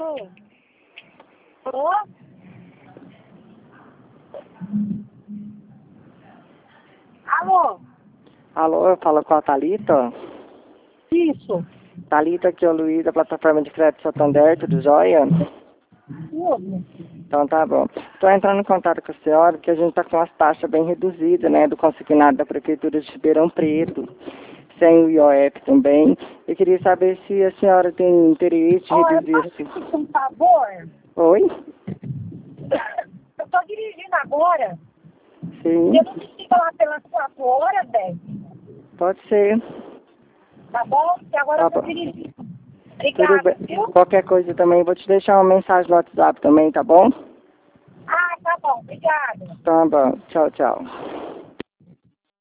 Alô? Alô? Alô, eu falo com a Thalita. Isso. Thalita, aqui é o Luiz, da plataforma de crédito Santander, tudo jóia? Tudo. Então tá bom. Estou entrando em contato com a senhora, porque a gente está com as taxas bem reduzidas, né, do consignado da Prefeitura de Ribeirão Preto, sem o IOF também. Eu queria saber se a senhora tem interesse de reduzir assim. Por favor. Oi? Eu tô dirigindo agora. Sim, Eu não fico lá pelas 4 horas, velho. pode ser. Tá bom? Porque agora Tá eu tô bom. dirigindo. Tudo Obrigada, bem. viu? Qualquer coisa também, vou te deixar uma mensagem no WhatsApp também, tá bom? Ah, tá bom. Obrigada. Tá bom. Tchau, tchau.